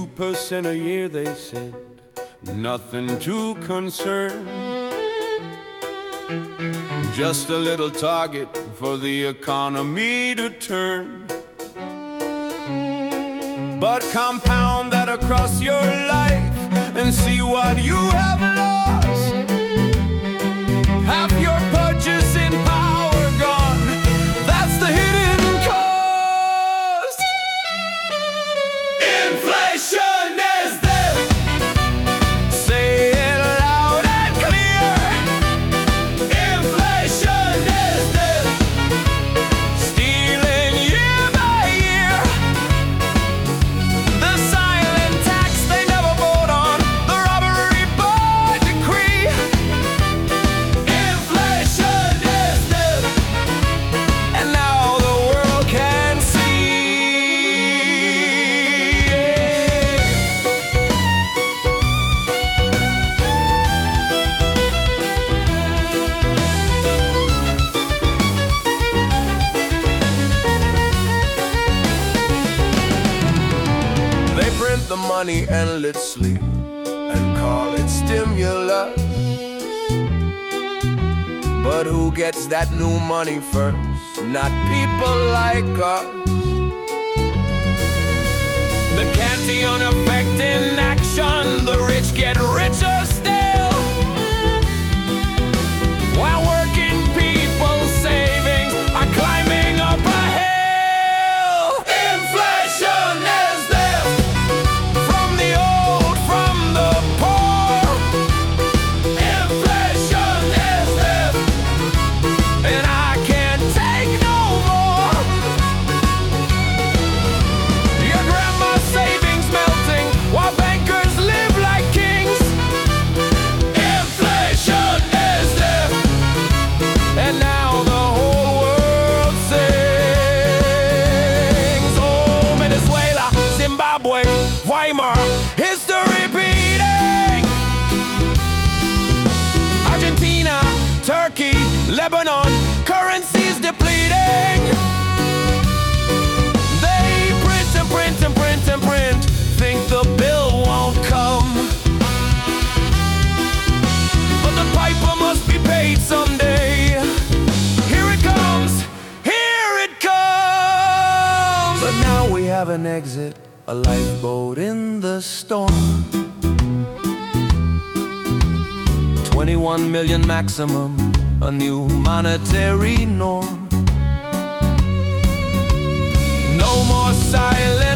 2% a year, they said, nothing too concerned. Just a little target for the economy to turn. But compound that across your life and see what you have lost. Half your purchasing power gone, that's the hidden cost. Inflation is there. Say it loud and clear. Inflation is there. Stealing year by year. The silent tax they never vote on. The robbery by decree. Inflation is there. And now the world can see. They print the money endlessly and call it stimulus. But who gets that new money first? Not people like us. The Cantillon effect in action. The rich get richer still, while working people's savings are climbing up a hill. Inflation is there. From the old, from the poor. Inflation is there. And I can't take no more. Your grandma's savings melting while bankers live like kings. Inflation is there. And now the whole world sings. Oh, Venezuela, Zimbabwe, Weimar, history repeating. Argentina, Turkey, Lebanon, currencies depleting. They print and print and print and print, think the bill won't come. But the piper must be paid someday. Here it comes, here it comes. But now we have an exit, a lifeboat in the storm. 21 million maximum, a new monetary norm. No more silence.